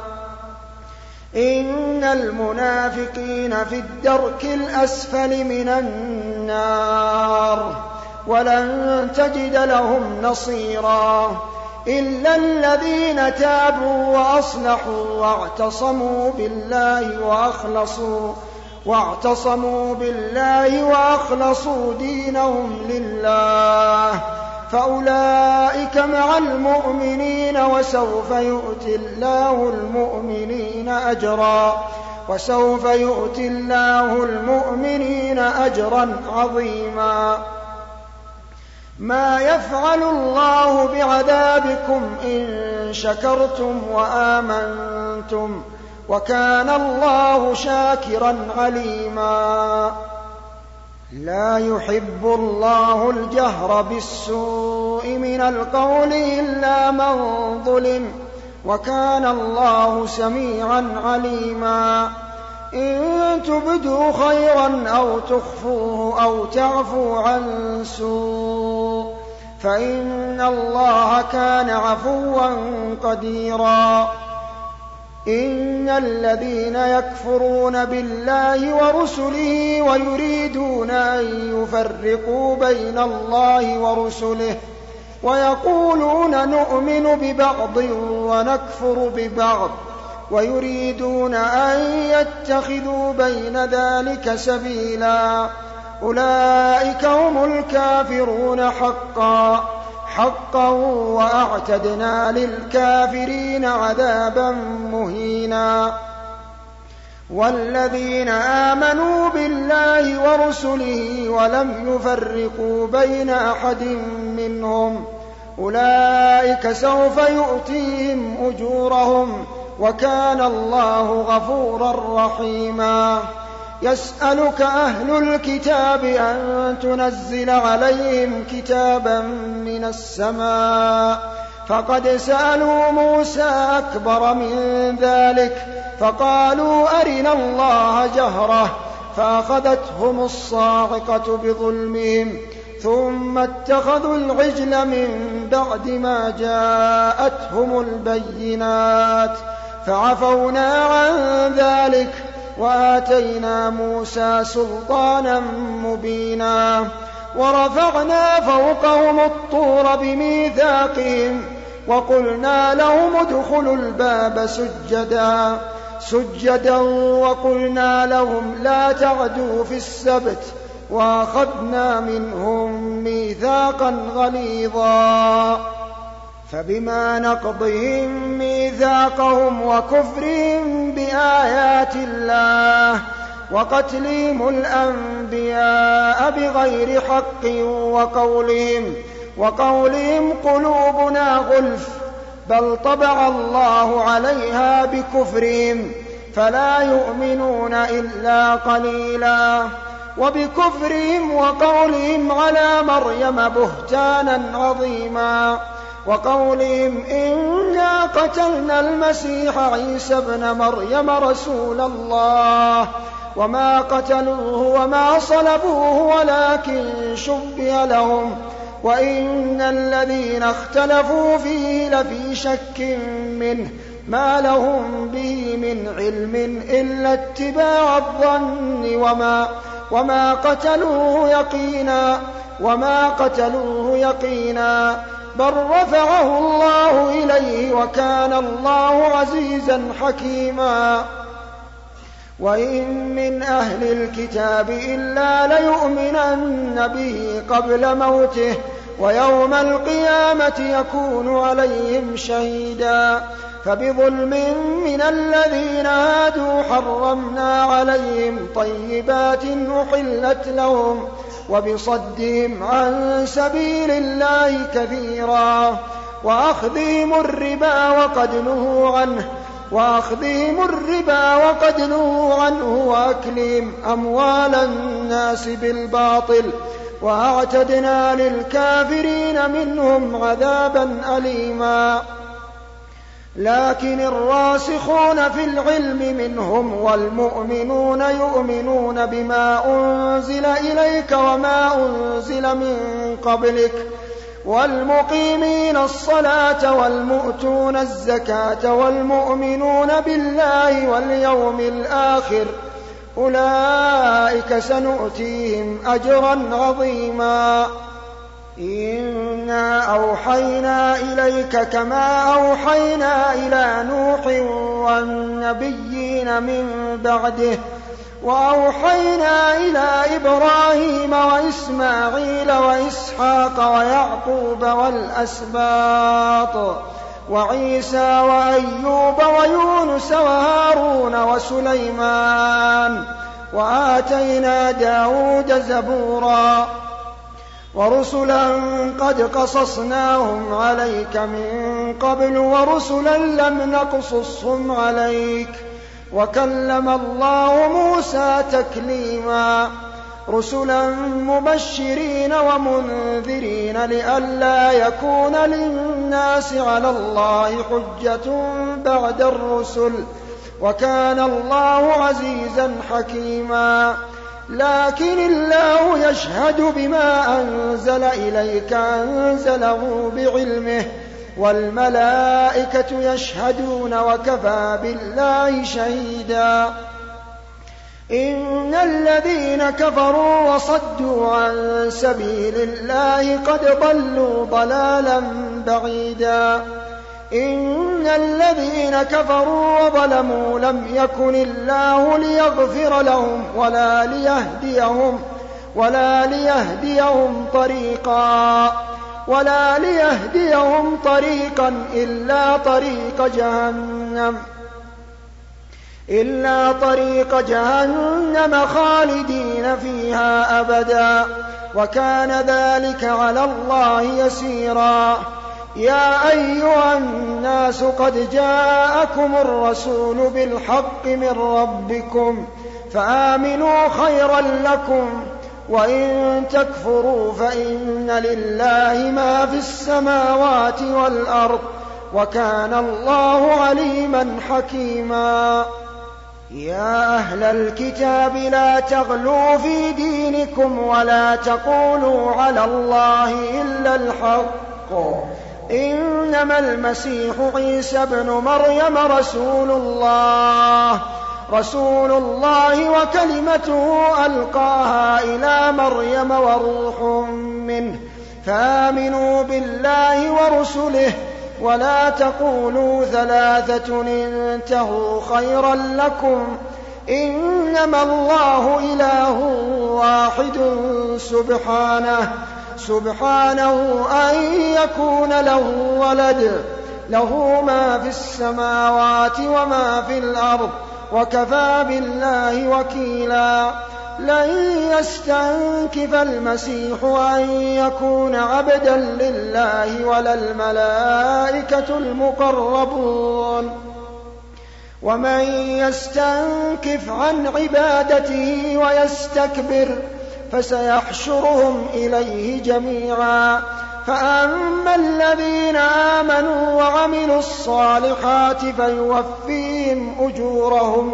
إن المنافقين في الدرك الأسفل من النار ولن تجد لهم نصيرا إلا الذين تابوا وأصلحوا واعتصموا بالله وأخلصوا دينهم لله فأولئك مع المؤمنين وسوف يؤتي الله المؤمنين أجرا عظيما. ما يفعل الله بعذابكم إن شكرتم وآمنتم وكان الله شاكرا عليما. لا يحب الله الجهر بالسوء من القول إلا من ظلم وكان الله سميعا عليما. إن تبدوا خيرا أو تخفوه أو تعفوا عن سوء فإن الله كان عفوا قديرا. إن الذين يكفرون بالله ورسله ويريدون أن يفرقوا بين الله ورسله ويقولون نؤمن ببعض ونكفر ببعض ويريدون أن يتخذوا بين ذلك سبيلا أولئك هم الكافرون حقا وأعتدنا للكافرين عذابا مهينا. والذين آمنوا بالله ورسله ولم يفرقوا بين أحد منهم أولئك سوف يؤتيهم أجورهم وكان الله غفورا رحيما. يسألك أهل الكتاب أن تنزل عليهم كتابا من السماء فقد سألوا موسى أكبر من ذلك فقالوا أرنا الله جهرة فأخذتهم الصاعقة بظلمهم ثم اتخذوا العجل من بعد ما جاءتهم البينات فعفونا عن ذلك وآتينا موسى سلطانا مبينا. ورفعنا فوقهم الطور بميثاقهم وقلنا لهم ادخلوا الباب سجدا وقلنا لهم لا تعدوا في السبت وأخذنا منهم ميثاقا غليظا. فبما نقضهم ميثاقهم وكفرهم بآيات الله وقتلهم الأنبياء بغير حق وقولهم قلوبنا غلف بل طبع الله عليها بكفرهم فلا يؤمنون إلا قليلا. وبكفرهم وقولهم على مريم بهتانا عظيما وقولهم إنا قتلنا المسيح عيسى ابن مريم رسول الله وما قتلوه وما صلبوه ولكن شبه لهم وإن الذين اختلفوا فيه لفي شك منه ما لهم به من علم إلا اتباع الظن وما قتلوه يقينا بل رفعه الله إليه وكان الله عزيزا حكيما. وإن من أهل الكتاب إلا ليؤمنن به قبل موته ويوم القيامة يكون عليهم شهيدا. فبظلم من الذين هادوا حرمنا عليهم طيبات أحلت لهم وبصدهم عن سبيل الله كثيرا وأخذهم الربا وقد نهوا عنه وأكلهم أموال الناس بالباطل وأعتدنا للكافرين منهم عذابا أليما. لكن الراسخون في العلم منهم والمؤمنون يؤمنون بما أنزل إليك وما أنزل من قبلك والمقيمين الصلاة والمؤتون الزكاة والمؤمنون بالله واليوم الآخر أولئك سنؤتيهم أجرا عظيما. إنا أوحينا إليك كما أوحينا إلى نوح والنبيين من بعده وأوحينا إلى إبراهيم وإسماعيل وإسحاق ويعقوب والأسباط وعيسى وأيوب ويونس وهارون وسليمان وآتينا داود زبورا ورسلا قد قصصناهم عليك من قبل ورسلا لم نقصصهم عليك وكلم الله موسى تكليما. رسلا مبشرين ومنذرين لئلا يكون للناس على الله حجة بعد الرسل وكان الله عزيزا حكيما. لكن الله يشهد بما أنزل إليك أنزله بعلمه والملائكة يشهدون وكفى بالله شهيدا. إن الذين كفروا وصدوا عن سبيل الله قد ضلوا ضلالا بعيدا. إن الذين كفروا وظلموا لم يكن الله ليغفر لهم ولا ليهديهم طريقا إلا طريق جهنم خالدين فيها أبدا، وكان ذلك على الله يسيرا. يا أيها الناس قد جاءكم الرسول بالحق من ربكم فآمنوا خيرا لكم، وإن تكفروا فإن لله ما في السماوات والأرض، وكان الله عليما حكيما. يا أهل الكتاب لا تغلوا في دينكم ولا تقولوا على الله إلا الحق، إنما المسيح عيسى ابن مريم رسول الله وكلمته ألقاها إلى مريم وروح منه، فآمنوا بالله ورسله، ولا تقولوا ثلاثة انتهوا خيرا لكم، إنما الله إله واحد سبحانه أن يكون له ولد، له ما في السماوات وما في الأرض، وكفى بالله وكيلا. لن يستنكف المسيح أن يكون عبدا لله ولا الملائكة المقربون، ومن يستنكف عن عبادته ويستكبر فسيحشرهم إليه جميعا. فأما الذين آمنوا وعملوا الصالحات فيوفيهم أجورهم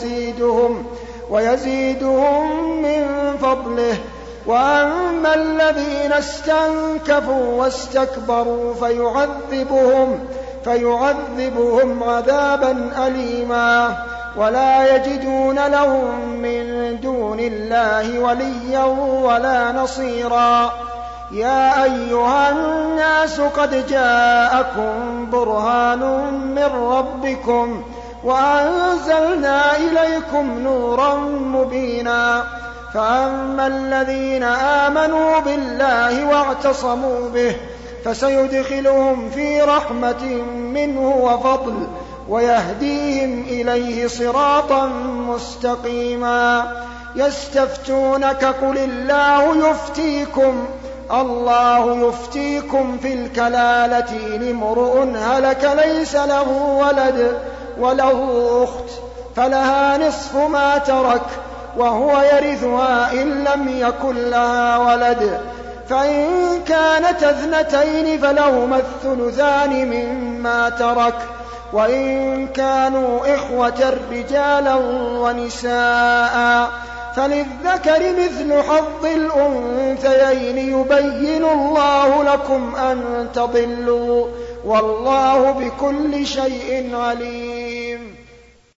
ويزيدهم من فضله، وأما الذين استنكفوا واستكبروا فيعذبهم عذابا أليما، ولا يجدون لهم من دون الله وليا ولا نصيرا. يا أيها الناس قد جاءكم برهان من ربكم وأنزلنا إليكم نورا مبينا. فأما الذين آمنوا بالله واعتصموا به فسيدخلهم في رحمة منه وفضل، ويهديهم إليه صراطا مستقيما. يستفتونك قل الله يفتيكم في الكلالة إن امرؤ هلك ليس له ولد وله أخت فلها نصف ما ترك وهو يرثها إن لم يكن لها ولد، فإن كانت اثنتين فلهما الثلثان مما ترك، وإن كانوا إخوة رجالا ونساء فللذكر مثل حظ الأنثيين يبين الله لكم أن تضلوا، والله بكل شيء عليم.